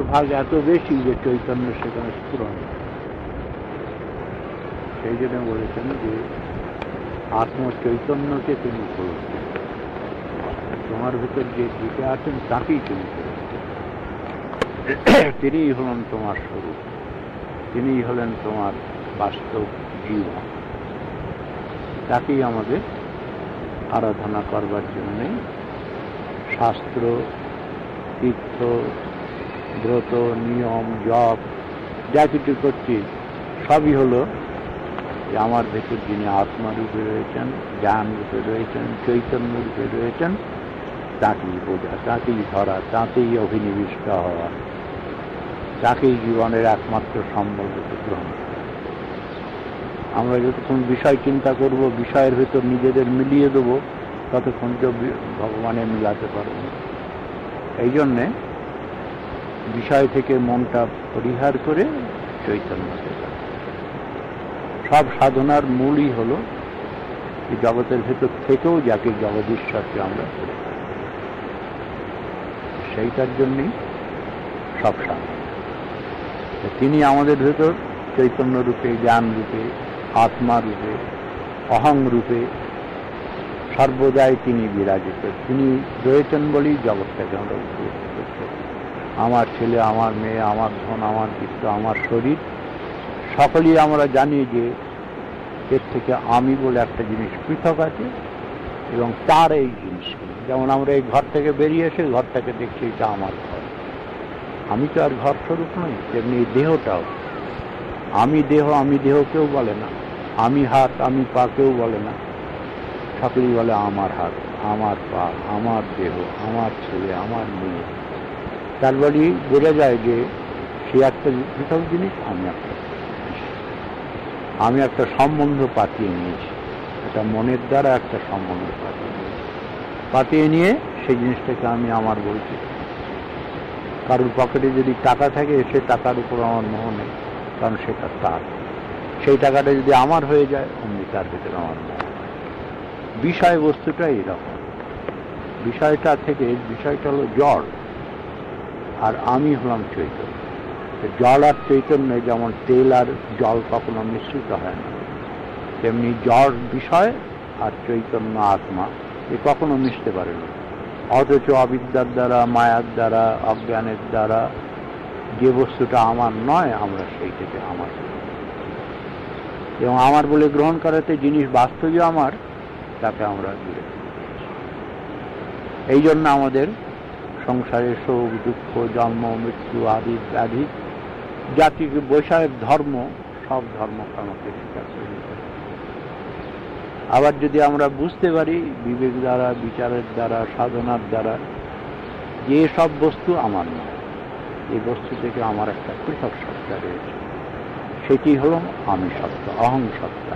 ভাগ এত বেশি যে চৈতন্য সেখানে স্ফুরণ। সেই জন্য বলেছেন যে আত্মচৈতন্যকে তিনি উপলব্ধি করেন, তোমার ভিতর যে দিকে আছেন তাকেই তিনি উপলব্ধি করেন। তিনিই হলেন তোমার স্বরূপ, তিনিই হলেন তোমার বাস্তব জীবন। তাকেই আমাদের আরাধনা করবার জন্যে শাস্ত্র, তীর্থ, ব্রত, নিয়ম, জপ যা কিছু করছি সবই হলো যে আমার ভেতর যিনি আত্মারূপে রয়েছেন, জ্ঞান রূপে রয়েছেন, চৈতন্য রূপে রয়েছেন, তাকেই বোঝা, তাকেই ধরা, তাতেই অভিনিবিষ্ট হওয়া, তাকেই জীবনের একমাত্র সম্বল গ্রহণ করা। আমরা যতক্ষণ বিষয় চিন্তা করব, বিষয়ের ভেতর নিজেদের মিলিয়ে দেবো, ততক্ষণ তো ভগবানে মিলাতে পারব না। এই জন্যে বিষয় থেকে মনটা পরিহার করে চৈতন্যকে। সব সাধনার মূলই হল এই জগতের ভেতর থেকেও যাকে জগদীশ্বরকে আমরা করে থাকি, সেইটার জন্যই সব সাধনা। তিনি আমাদের ভেতর চৈতন্য রূপে, জ্ঞান রূপে, আত্মা রূপে, অহং রূপে সর্বদাই তিনি বিরাজিত। তিনি রয়েছেন বলেই জগৎটাকে আমরা উপলব্ধি করতে। আমার ছেলে, আমার মেয়ে, আমার ধন, আমার বিত্ত, আমার শরীর, সকলেই আমরা জানি যে এর থেকে আমি বলে একটা জিনিস পৃথক আছে এবং তার এই জিনিসগুলো। যেমন আমরা এই ঘর থেকে বেরিয়ে এসে ঘরটাকে দেখছি এটা আমার ঘর, আমি তো আর ঘর স্বরূপ নই। তেমনি এই দেহটাও, আমি দেহ, আমি দেহ কেউ বলে না, আমি হাত, আমি পা কেউ বলে না, সকলেই বলে আমার হাত, আমার পা, আমার দেহ, আমার ছেলে, আমার মেয়ে। তার বলি বোঝা যায় যে সে একটা পৃথক জিনিস, আমি একটা সম্বন্ধ পাতিয়ে নিয়েছি, একটা মনের দ্বারা একটা সম্বন্ধ পাতিয়ে নিয়ে সেই জিনিসটাকে আমি আমার বলছি। কারোর পকেটে যদি টাকা থাকে, সে টাকার উপর আমার মোহ নেই, কারণ সেটা তার। সেই টাকাটা যদি আমার হয়ে যায়, অমনি তার ভিতরে আমার মোহ। বিষয়বস্তুটা এইরকম, বিষয়টা থেকে বিষয়টা হলো জড়, আর আমি হলাম চৈতন্য। জল আর চৈতন্য যেমন তেল আর জল কখনো মিশ্রিত হয় না, তেমনি জড় বিষয় আর চৈতন্য আত্মা এ কখনো মিশতে পারে না। অথচ অবিদ্যার দ্বারা, মায়ার দ্বারা, অজ্ঞানের দ্বারা যে বস্তুটা আমার নয়, আমরা সেইটাকে আমার এবং আমার বলে গ্রহণ করাতে জিনিস বাস্তবে আমার, তাকে আমরা দূরে। এই জন্য আমাদের সংসারে শোক, দুঃখ, জন্ম, মৃত্যু আদি ব্যাধি, জাতির বৈষয়িক ধর্ম, সব ধর্মকে আমাকে স্বীকার করে নিতে হবে। আবার যদি আমরা বুঝতে পারি বিবেক দ্বারা, বিচারের দ্বারা, সাধনার দ্বারা, যে সব বস্তু আমার নয়, এই বস্তু থেকে আমার একটা পৃথক সত্তা রয়েছে, সেটি হল আমি সত্তা, অহং সত্তা।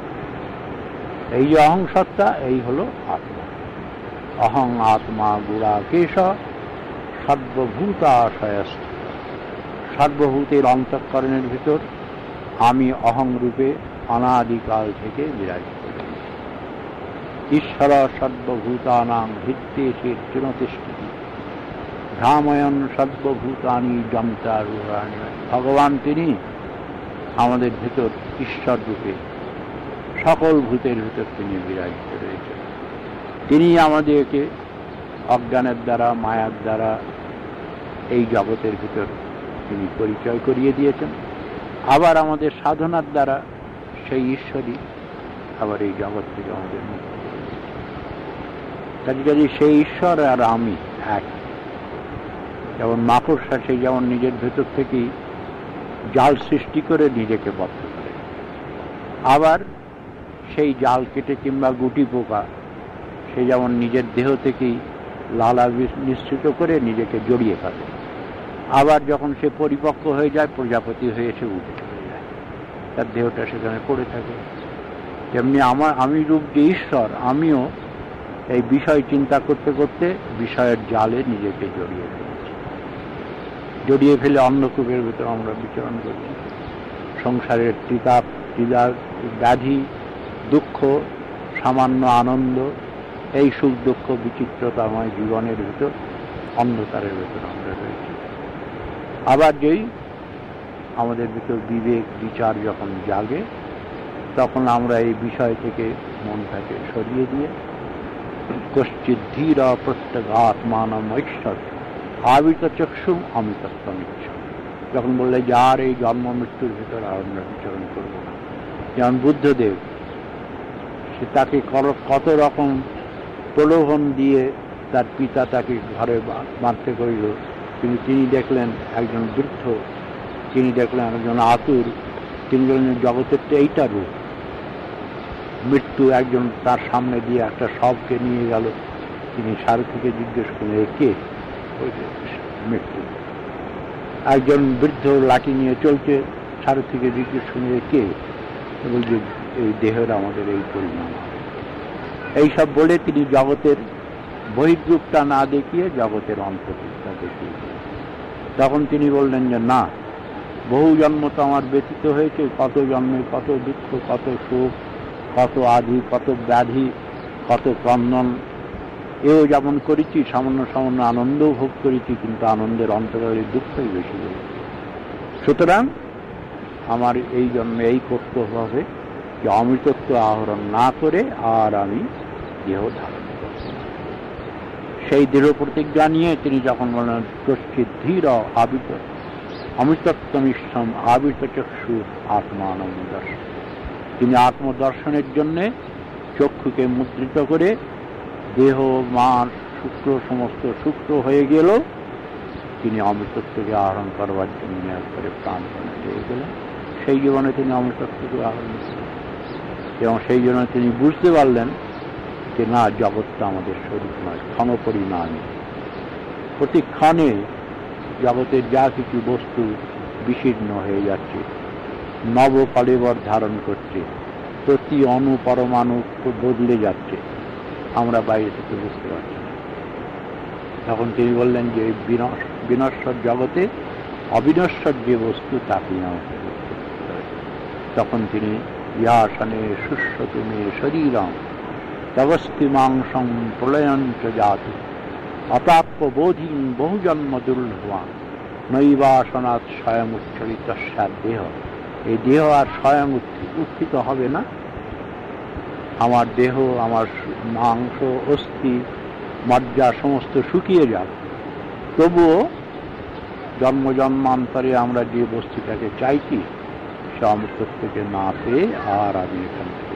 এই যে অহং সত্তা, এই হল আত্মা। অহং আত্মা গুড়া কেশ সর্বভূতাশয়স্থ। সর্বভূতের অন্তঃকরণের ভিতর আমি অহং রূপে অনাদিকাল থেকে বিরাজিত রয়েছি। ঈশ্বর সর্বভূতানাং হৃদ্দেশে চিরতিষ্ঠতি ভ্রাময়ন সর্বভূতানি জমতা রূঢ়াণি। ভগবান তিনি আমাদের ভিতর ঈশ্বর রূপে সকল ভূতের ভিতর তিনি বিরাজিত রয়েছেন। তিনি আমাদেরকে অজ্ঞানের দ্বারা, মায়ার দ্বারা এই জগতের ভিতর তিনি পরিচয় করিয়ে দিয়েছেন। আবার আমাদের সাধনার দ্বারা সেই ঈশ্বরই আবার এই জগৎ থেকে আমাদের মুক্ত করেছে। কাজে সেই ঈশ্বর আর আমি এক। যেমন মাকড়সা, সেই যেমন নিজের ভেতর থেকেই জাল সৃষ্টি করে নিজেকে বদ্ধ করে, আবার সেই জাল কেটে, কিংবা গুটি পোকা, সে যেমন নিজের দেহ থেকেই লালা নিঃসৃত করে নিজেকে জড়িয়ে ফেলে, আবার যখন সে পরিপক্ক হয়ে যায়, প্রজাপতি হয়ে সে উঠে চলে যায়, তার দেহটা সেখানে পড়ে থাকে। তেমনি আমি রূপ যে ঈশ্বর, আমিও এই বিষয় চিন্তা করতে করতে বিষয়ের জালে নিজেকে জড়িয়ে ফেলেছি। জড়িয়ে ফেলে অন্নকূপের ভিতরে আমরা বিচরণ করছি। সংসারের পীড়া, ব্যাধি, দুঃখ, সামান্য আনন্দ, এই সুখ দুঃখ বিচিত্রতাময় জীবনের ভিতর, অন্ধকারের ভিতর আমরা রয়েছি। আবার যেই আমাদের ভিতর বিবেক বিচার যখন জাগে, তখন আমরা এই বিষয় থেকে মনটাকে সরিয়ে দিয়ে কশ্চিৎ ধীর প্রত্যগাত্মানম ঐশ্বর আবিত চক্ষুম অমৃতত্বমিচ্ছামি। যখন বললে যে আর এই জন্ম মৃত্যুর ভিতর আর আমরা বিচরণ করব না। যেমন বুদ্ধদেব, সে তাকে কত রকম প্রলোভন দিয়ে তার পিতা তাকে ঘরে বাঁধতে করিল, কিন্তু তিনি দেখলেন একজন বৃদ্ধ, তিনি দেখলেন একজন আতুর, তিনি বললেন জগতের তো এইটা রূপ। মৃত্যু একজন তার সামনে দিয়ে একটা শবকে নিয়ে গেল, তিনি সারথীকে জিজ্ঞেস করলেন কে? মৃত্যু। একজন বৃদ্ধ লাঠি নিয়ে চলছে, সারথীকে জিজ্ঞেস করলেন কে? বলছে এই দেহের আমাদের এই পরিণাম। এইসব বলে তিনি জগতের বহির্রূপটা না দেখিয়ে জগতের অন্তরূপটা দেখিয়ে, তখন তিনি বললেন যে না, বহু জন্ম তো আমার ব্যতীত হয়েছে, কত জন্মে কত দুঃখ, কত শোক, কত আধি, কত ব্যাধি, কত ক্রন্দন, এও যেমন করেছি, সামান্য সামান্য আনন্দও ভোগ করেছি, কিন্তু আনন্দের অন্তরে দুঃখই বেশি হয়েছে। সুতরাং আমার এই জন্মে এই কর্তব্য হবে যে অমৃতত্ব আহরণ না করে আর আমি দেহ ধারণ করব। সেই দৃঢ় প্রতিজ্ঞা নিয়ে তিনি যখন বললেন কশ্চিৎ ধীর আবিত অমৃতত্বমিষ্টম আবিত চক্ষু আত্মানম দর্শন, তিনি আত্মদর্শনের জন্যে চক্ষুকে মুদ্রিত করে দেহ মাস শুক্র সমস্ত শুক্র হয়ে গেল, তিনি অমৃতত্বকে আহরণ করবার জন্য একবারে প্রাণপণে লেগে গেলেন। সেই জীবনে তিনি অমৃতত্বকে আহরণ করলেন এবং সেই জন্য তিনি বুঝতে পারলেন যে না, জগৎটা আমাদের স্বরূপ নয়, ক্ষণপরিণামী। প্রতিক্ষণে জগতের যা কিছু বস্তু বিশীর্ণ হয়ে যাচ্ছে, নবকলেবর ধারণ করছে, প্রতি অণু পরমাণু বদলে যাচ্ছে, আমরা বাইরে থেকে বুঝতে পারছি না। তখন তিনি বললেন যে বিনশ্বর জগতে অবিনশ্বর যে বস্তু তাকে আমাকে বুঝতে হবে। তখন তিনি ইয়াসনে সুস্বতুমে শরীরং তবস্তি মাংসং প্রলয়ঞ্চ জাতি অপ্রাপ্য বোধিং বহুজন্ম দুর্লভান নৈবাসনাৎ স্বয়ং উচ্ছরিত দেহ। এই দেহ আর স্বয়ং উত্থিত হবে না। আমার দেহ, আমার মাংস, অস্থি, মজ্জা সমস্ত শুকিয়ে যাবে, তবুও জন্ম জন্মান্তরে আমরা যে বস্তুটাকে চাইছি সে অমৃতত্বকে না পেয়ে আর আমি এখান থেকে।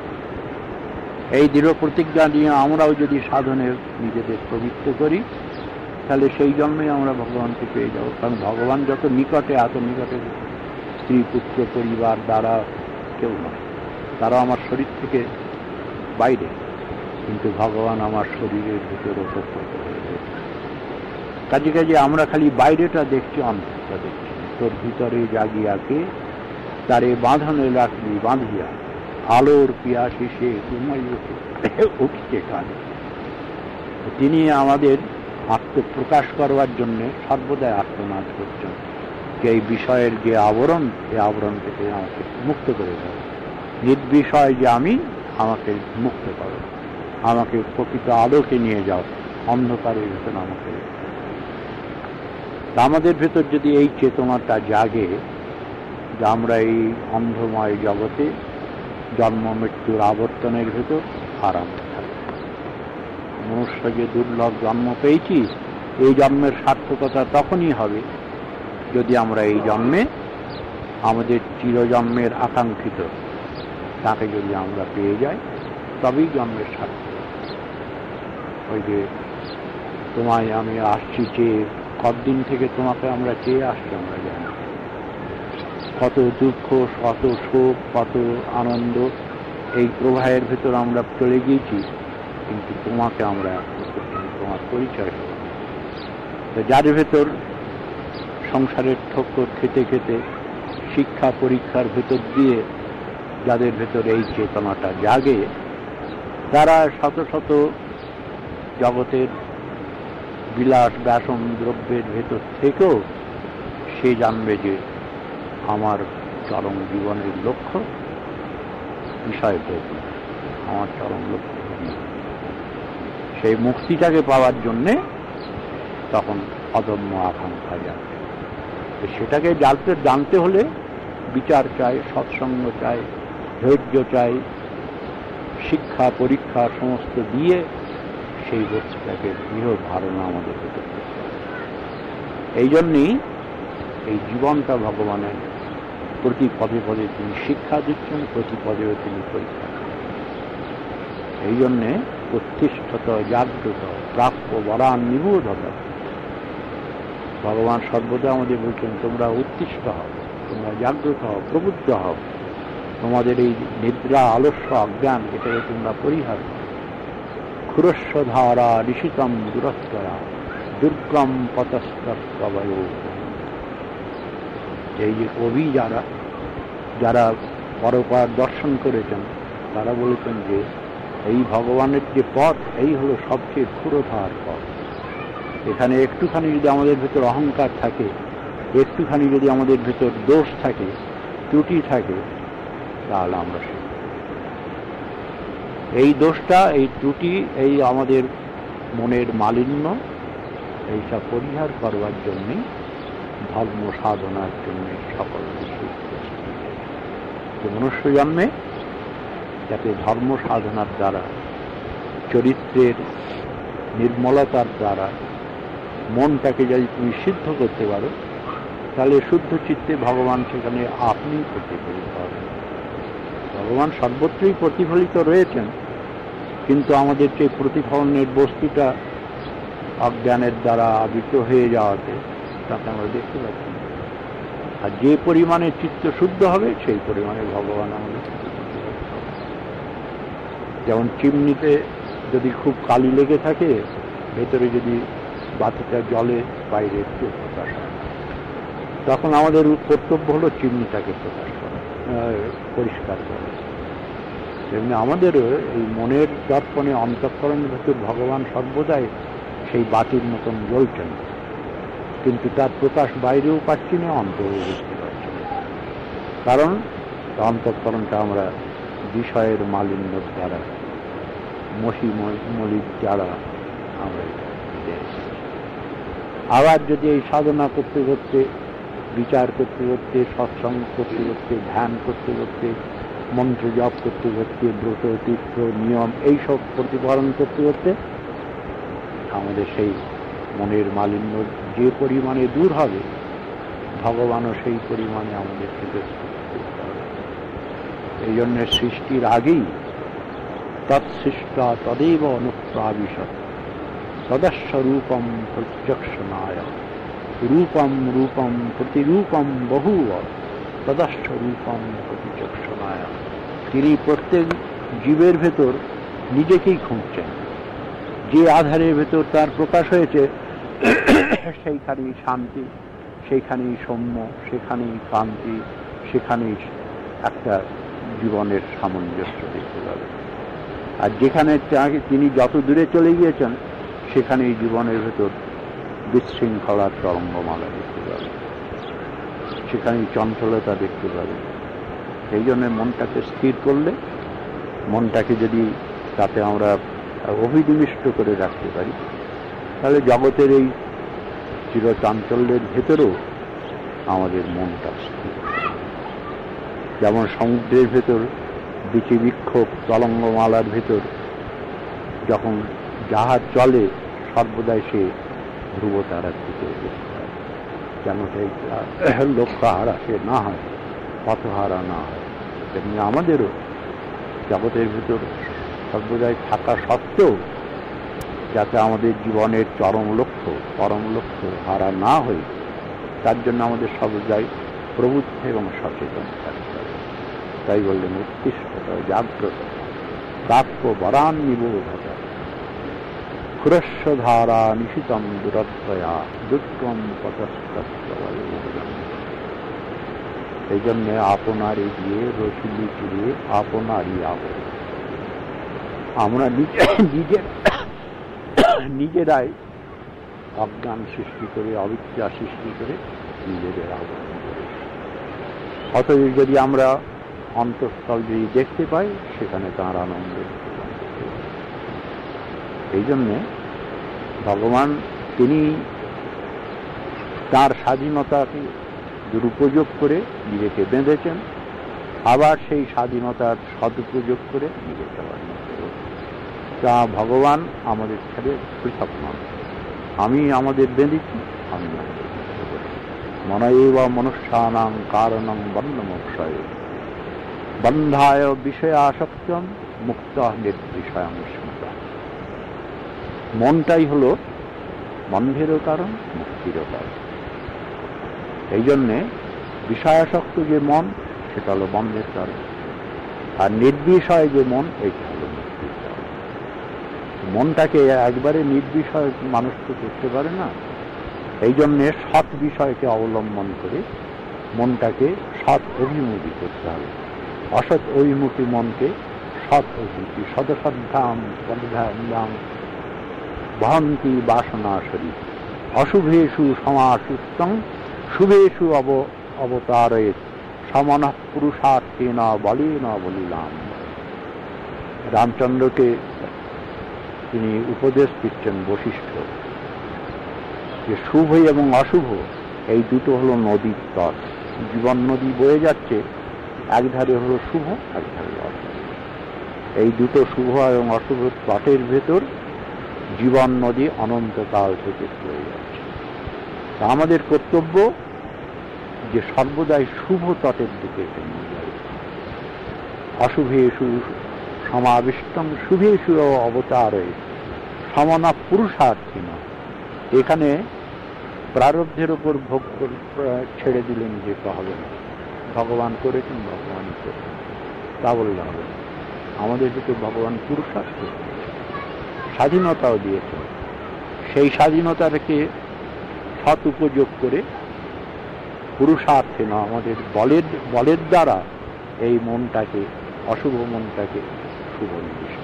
এই দৃঢ় প্রতিজ্ঞা নিয়ে আমরাও যদি সাধনে নিজেদের প্রবৃত্ত করি, তাহলে সেই জন্মে আমরা ভগবানকে পেয়ে যাব। কারণ ভগবান যত নিকটে, এত নিকটে স্ত্রী পুত্র পরিবার দ্বারা কেউ নয়, তারা আমার শরীর থেকে বাইরে, কিন্তু ভগবান আমার শরীরের ভিতরে ওতপ্রোত হয়ে গেছে। কাজে কাজে আমরা খালি বাইরেটা দেখছি, অন্তরটা দেখছি। তোর ভিতরে জাগিয়াকে তারে বাঁধনে রাখবি বাঁধিয়া, আলোর পিয়াসি সে ঘুমাই উঠছে কানে। তিনি আমাদের আত্মপ্রকাশ করবার জন্য সর্বদাই আত্মনাদ করছেন যে এই বিষয়ের যে আবরণ, এই আবরণ থেকে আমাকে মুক্ত করে দেয়। নির্বিষয় যে আমি, আমাকে মুক্ত করো, আমাকে প্রকৃত আলোকে নিয়ে যাও, অন্ধকারের ভেতর আমাকে। আমাদের ভেতর যদি এই চেতনাটা জাগে যে আমরা এই অন্ধময় জগতে জন্ম মৃত্যুর আবর্তনের ভেতর আরাম থাকি, মনুষ্য যে দুর্লভ জন্ম পেয়েছি, এই জন্মের সার্থকতা তখনই হবে যদি আমরা এই জন্মে আমাদের চিরজন্মের আকাঙ্ক্ষিত তাকে যদি আমরা পেয়ে যাই, তবেই জন্মের সার্থকতা। ওই যে তোমায় আমি আসছি চেয়ে, কতদিন থেকে তোমাকে আমরা চেয়ে আসছি আমরা জানি, কত দুঃখ, কত শোক, কত আনন্দ, এই প্রবাহের ভেতর আমরা চলে গিয়েছি, কিন্তু তোমাকে আমরা তোমার পরিচয় হব। যার ভেতর সংসারের ঠক্কর খেতে খেতে শিক্ষা পরীক্ষার ভেতর দিয়ে যাদের ভেতর এই চেতনাটা জাগে, তারা শত শত জগতের বিলাস ব্যাসন দ্রব্যের ভেতর থেকেও সে জানবে যে আমার চরম জীবনের লক্ষ্য বিষয় ভোগ, আমার চরম লক্ষ্য। সেই মুক্তিটাকে পাওয়ার জন্যে তখন অদম্য আকাঙ্ক্ষা যাবে। সেটাকে জানতে হলে বিচার চাই, সৎসঙ্গ চাই, ধৈর্য চাই, শিক্ষা পরীক্ষা সমস্ত দিয়ে সেই বস্তুটাকে দৃঢ় ধারণা আমাদের করতে হবে। এই জন্যই এই জীবনটা ভগবানের প্রতি পদে পদে তিনি শিক্ষা দিচ্ছেন, প্রতি পদেও তিনি পরীক্ষা দিচ্ছেন। এই জন্যে উত্তিষ্ঠত জাগ্রত প্রাপ্য বরান নিবোধত। ভগবান সর্বদা আমাদের বলছেন তোমরা উত্তিষ্ঠ হও, তোমরা জাগ্রত হও, প্রবুদ্ধ হও, তোমাদের এই নিদ্রা আলস্য অজ্ঞান এটাকে তোমরা পরিহার করো। ক্ষুরস্ব ধারা ঋষিতম দুরস্তরা দুর্গম পতস্তবয়। এই যে কবি যারা পরপার দর্শন করেছেন তারা বলেছেন যে এই ভগবানের যে পথ এই হলো সবচেয়ে ক্ষুরধার পথ। এখানে একটুখানি যদি আমাদের ভেতর অহংকার থাকে, একটুখানি যদি আমাদের ভেতর দোষ থাকে, ত্রুটি থাকে, তাহলে আমরা এই দোষটা, এই ত্রুটি, এই আমাদের মনের মালিন্য এইসব পরিহার করবার জন্যে ধর্ম সাধনার জন্য সকল কিছু মনুষ্য জন্মে যাতে ধর্ম সাধনার দ্বারা, চরিত্রের নির্মলতার দ্বারা মনটাকে যদি তুমি সিদ্ধ করতে পারো, তাহলে শুদ্ধ চিত্তে ভগবান সেখানে আপনি প্রতিফলিত হবেন। ভগবান সর্বত্রই প্রতিফলিত রয়েছেন, কিন্তু আমাদের যে প্রতিফলনের বস্তুটা অজ্ঞানের দ্বারা আবৃত হয়ে যাওয়াতে তাকে আমরা দেখতে পাচ্ছি। আর যে পরিমাণে চিত্ত শুদ্ধ হবে সেই পরিমাণে ভগবান আমাদের, যেমন চিমনিতে যদি খুব কালি লেগে থাকে, ভেতরে যদি বাতিটা জলে বাইরে একটু প্রকাশ হয়, তখন আমাদের কর্তব্য হলো চিমনিটাকে প্রকাশ করা, পরিষ্কার করা। তেমনি আমাদেরও এই মনের দর্পণে অন্তঃকরণের ভেতর ভগবান সর্বদাই সেই বাতির মতন জ্বলছেন, কিন্তু তার প্রকাশ বাইরেও পাচ্ছি না, অন্তরেও বুঝতে পারছি না। কারণ অন্তঃকরণটা আমরা বিষয়ের মালিন্যর দ্বারা, মলির দ্বারা আমরা আবার যদি এই সাধনা করতে করতে, বিচার করতে করতে, সৎসঙ্গ করতে করতে, ধ্যান করতে করতে, মন্ত্র জপ করতে করতে, ব্রত তীর্থ নিয়ম এইসব প্রতিপালন করতে করতে আমাদের সেই মনের মালিন্য যে পরিমাণে দূর হবে, ভগবানও সেই পরিমাণে আমাদের থেকে করতে হবে। এই জন্য সৃষ্টির আগেই তৎসৃষ্টা তদেব অনুপ্রাবিশত তদস্বরূপম প্রত্যক্ষনায় রূপম রূপম প্রতিরূপম বহুব তদস্বরূপম প্রতিচক্ষনায়। তিনি প্রত্যেক জীবের ভেতর নিজেকেই খুঁজছেন, যে আধারের ভেতর তার প্রকাশ হয়েছে সেইখানেই শান্তি, সেইখানেই সৌম্য, সেখানেই কান্তি, সেখানেই একটা জীবনের সামঞ্জস্য দেখতে পাবে। আর যেখানে তিনি যত দূরে চলে গিয়েছেন সেখানেই জীবনের ভেতর বিশৃঙ্খলার তরঙ্গমালা দেখতে পাবে, সেখানেই চঞ্চলতা দেখতে পাবে। সেই জন্য মনটাকে স্থির করলে, মনটাকে যদি তাতে আমরা অভিনিবিষ্ট করে রাখতে পারি, তাহলে জগতের এই চিরচাঞ্চল্যের ভেতরেও আমাদের মনটা স্থির। যেমন সমুদ্রের ভেতর বিচি বিক্ষোভ তরঙ্গমালার ভেতর যখন জাহাজ চলে, সর্বদাই সে ধ্রুবতারার দিকে দেখতে হয়, যেন সেই লক্ষ্যহারা সে না হয়, পথহারা না হয়। তেমনি আমাদেরও জগতের ভিতর সর্বদাই থাকা সত্ত্বেও যাতে আমাদের জীবনের চরম লক্ষ্য, পরম লক্ষ্য হারা না হয়, তার জন্য আমাদের সর্বদাই প্রবুদ্ধ এবং সচেতন থাকতে হবে। তাই বললেন উত্তিষ্ঠত জাগ্রত প্রাপ্য বরান নিবোধত ক্ষুরস্ব ধারা নিশিতম দুরত্বয়া দুর্গম পতস্তবয়। এই জন্যে আপনারই দিয়ে রসিলি চিড়িয়ে আপনারই আবর। আমরা নিজেরাই অজ্ঞান সৃষ্টি করে, অবিদ্যা সৃষ্টি করে নিজেদের আবরণ করি। অতএব যদি আমরা অন্তঃস্থল যদি দেখতে পাই, সেখানে তাঁর আনন্দ। এই জন্যে ভগবান তিনি তাঁর স্বাধীনতাকে দুরুপযোগ করে নিজেকে বেঁধেছেন, আবার সেই স্বাধীনতার সদুপযোগ করে নিজেকে তা ভগবান আমাদের ছেড়ে পৃথক নন। আমি আমাদের বেঁধেছি, আমি মনৈব মনুষ্যানাং কারণং বন্ধমোক্ষয় বন্ধায় বিষয়াসক্তম মুক্ত নির্বিষয়ং স্মৃতা। মনটাই হল বন্ধেরও কারণ, মুক্তিরও কারণ। এই জন্যে বিষয়াসক্ত যে মন, সেটা হলো বন্ধের কারণ, আর নির্বিষয় যে মন, এইটা হলো মুক্তির কারণ। মনটাকে একবারে নির্বিষয় মানুষ তো করতে পারে না। এই জন্যে সৎ বিষয়কে অবলম্বন করে মনটাকে সৎ অভিমুখী করতে হবে। অসৎ অভিমুখী মনকে সৎ অভিমুখী সদসদ্ধাম পরিধাম বহন্তি বাসনা শরীর অশুভেষু সমাসুস্তং শুভেষু অবতারয়েত সমন পুরুষার্থেন বলেন বলিলাম। রামচন্দ্রকে তিনি উপদেশ দিচ্ছেন বশিষ্ঠ, যে শুভ এবং অশুভ এই দুটো হলো নদীর তট। জীবন নদী বয়ে যাচ্ছে, একধারে হলো শুভ, একধারে অশুভ। এই দুটো শুভ এবং অশুভ তটের ভেতর জীবন নদী অনন্তকাল থেকে বয়ে যাচ্ছে। তা আমাদের কর্তব্য যে সর্বদাই শুভ তটের দিকে নিয়ে যাবে। অশুভেষু সমাবিষ্টম শুভেষু অবতারে সমনা পুরুষার্থী না। এখানে প্রারব্ধের উপর ভোগ ছেড়ে দিলে নিজেকে হবে না। ভগবান করেছেন, ভগবান করেছেন, তা বললে হবে না। আমাদের দিকে ভগবান পুরুষার্থ স্বাধীনতাও দিয়েছেন। সেই স্বাধীনতাকে সৎ উপযোগ করে পুরুষার্থে না, আমাদের বলের দ্বারা এই মনটাকে, অশুভ মনটাকে শুভ নিবিষ্ট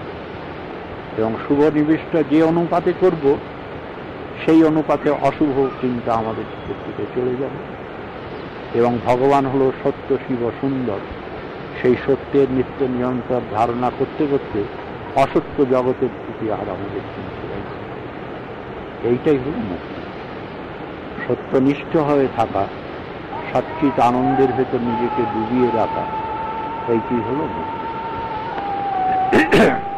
এবং শুভ নিবিষ্ট যে অনুপাতে করব, সেই অনুপাতে অশুভ চিন্তা আমাদের থেকে চলে যাবে। এবং ভগবান হলো সত্য, শিব, সুন্দর। সেই সত্যের নিত্য নিরন্তর ধারণা করতে করতে অসত্য জগতের প্রতি আর আমাদের চিন্তা হয়। এইটাই হল মুক্তি। সত্যনিষ্ঠ হয়ে থাকা, সচ্চিত আনন্দের ভেতর নিজেকে ডুবিয়ে রাখা, এইটি হল মুক্তি।